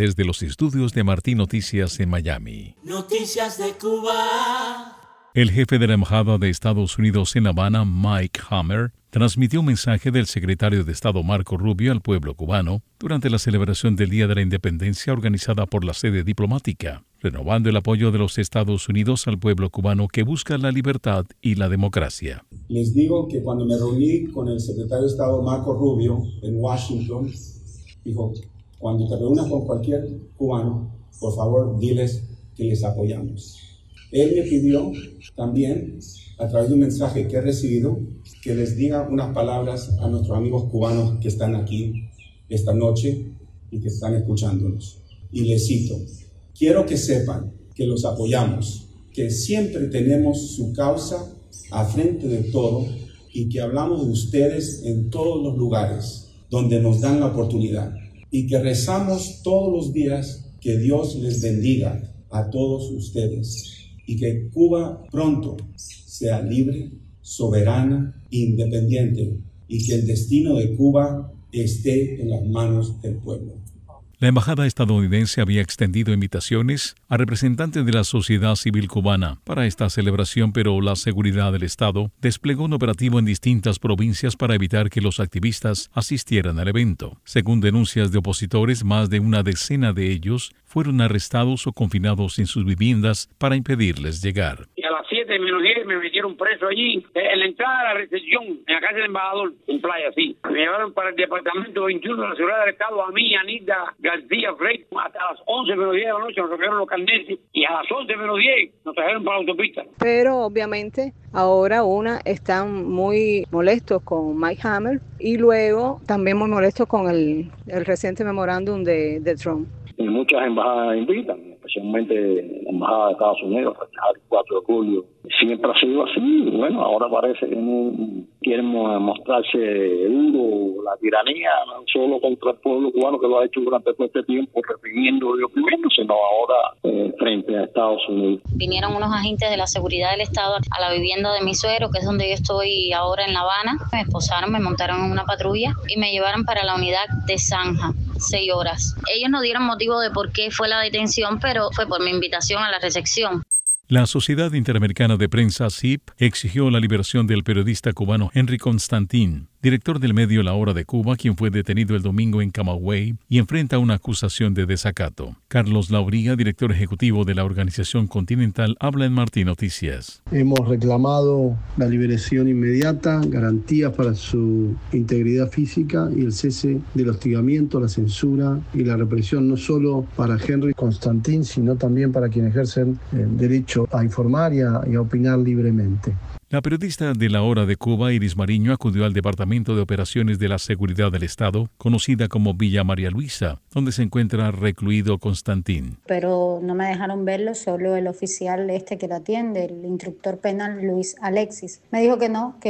desde los estudios de Martín Noticias en Miami. Noticias de Cuba. El jefe de la Embajada de Estados Unidos en La Habana, Mike Hammer, transmitió un mensaje del secretario de Estado Marco Rubio al pueblo cubano durante la celebración del Día de la Independencia organizada por la sede diplomática, renovando el apoyo de los Estados Unidos al pueblo cubano que busca la libertad y la democracia. Les digo que cuando me reuní con el secretario de Estado Marco Rubio en Washington, dijo, cuando te reúnas con cualquier cubano, por favor diles que les apoyamos. Él me pidió también, a través de un mensaje que he recibido, que les diga unas palabras a nuestros amigos cubanos que están aquí esta noche y que están escuchándonos. Y les cito, quiero que sepan que los apoyamos, que siempre tenemos su causa a frente de todo y que hablamos de ustedes en todos los lugares donde nos dan la oportunidad y que rezamos todos los días que Dios les bendiga a todos ustedes y que Cuba pronto sea libre, soberana, independiente y que el destino de Cuba esté en las manos del pueblo. La embajada estadounidense había extendido invitaciones a representantes de la sociedad civil cubana para esta celebración, pero la seguridad del Estado desplegó un operativo en distintas provincias para evitar que los activistas asistieran al evento. Según denuncias de opositores, más de una decena de ellos fueron arrestados o confinados en sus viviendas para impedirles llegar. Y a las 7:10 me metieron preso allí, en la entrada de la recepción, en la casa del embajador, en Playa, sí. Me llevaron para el departamento 21 de la Seguridad del Estado, a mí, Anita García Frey, hasta las 11:10 de la noche nos trajeron los carnetes y a las 11:10 nos trajeron para la autopista. Pero obviamente ahora están muy molestos con Mike Hammer y luego también muy molestos con el reciente memorándum de Trump. Y muchas embajadas invitan, especialmente la embajada de Estados Unidos, a festejar el 4 de julio. Siempre ha sido así. Bueno, ahora parece que no quieren mostrarse duro la tiranía, no solo contra el pueblo cubano, que lo ha hecho durante todo este tiempo, reprimiendo y oprimiendo, sino ahora frente a Estados Unidos. Vinieron unos agentes de la seguridad del Estado a la vivienda de mi suegro, que es donde yo estoy ahora en La Habana. Me esposaron, me montaron en una patrulla y me llevaron para la unidad de Zanja. 6 horas. Ellos no dieron motivo de por qué fue la detención, pero fue por mi invitación a la recepción. La Sociedad Interamericana de Prensa, SIP, exigió la liberación del periodista cubano Henry Constantin, director del medio La Hora de Cuba, quien fue detenido el domingo en Camagüey y enfrenta una acusación de desacato. Carlos Lauría, director ejecutivo de la Organización Continental, habla en Martín Noticias. Hemos reclamado la liberación inmediata, garantías para su integridad física y el cese del hostigamiento, la censura y la represión, no solo para Henry Constantin, sino también para quienes ejercen el derecho a informar y a opinar libremente. La periodista de La Hora de Cuba, Iris Mariño, acudió al Departamento de Operaciones de la Seguridad del Estado, conocida como Villa María Luisa, donde se encuentra recluido Constantin. Pero no me dejaron verlo, solo el oficial que lo atiende, el instructor penal Luis Alexis. Me dijo que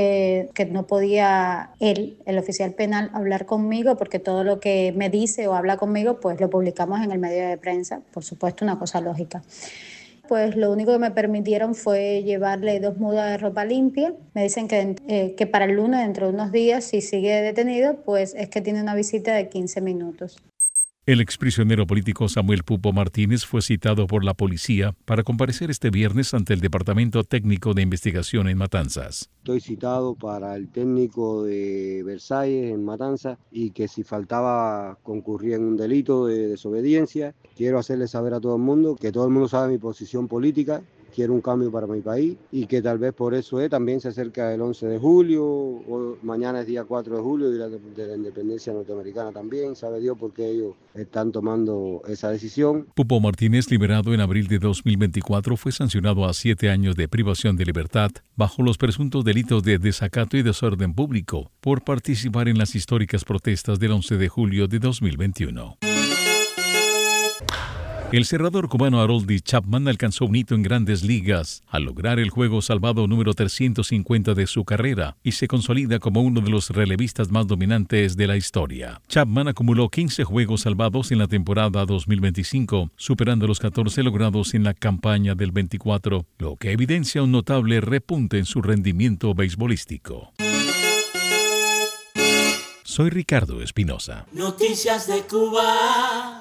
no podía él, el oficial penal, hablar conmigo porque todo lo que me dice o habla conmigo, pues lo publicamos en el medio de prensa, por supuesto, una cosa lógica. Pues lo único que me permitieron fue llevarle 2 mudas de ropa limpia. Me dicen que para el lunes, dentro de unos días, si sigue detenido, pues es que tiene una visita de 15 minutos. El exprisionero político Samuel Pupo Martínez fue citado por la policía para comparecer este viernes ante el Departamento Técnico de Investigación en Matanzas. Estoy citado para el técnico de Versalles en Matanzas y que si faltaba concurría en un delito de desobediencia. Quiero hacerle saber a todo el mundo que todo el mundo sabe mi posición política. Quiero un cambio para mi país y que tal vez por eso también se acerca el 11 de julio, o mañana es día 4 de julio de la independencia norteamericana también. Sabe Dios por qué ellos están tomando esa decisión. Pupo Martínez, liberado en abril de 2024, fue sancionado a 7 años de privación de libertad bajo los presuntos delitos de desacato y desorden público por participar en las históricas protestas del 11 de julio de 2021. El cerrador cubano Harold Chapman alcanzó un hito en Grandes Ligas al lograr el juego salvado número 350 de su carrera y se consolida como uno de los relevistas más dominantes de la historia. Chapman acumuló 15 juegos salvados en la temporada 2025, superando los 14 logrados en la campaña del 24, lo que evidencia un notable repunte en su rendimiento beisbolístico. Soy Ricardo Espinosa. Noticias de Cuba.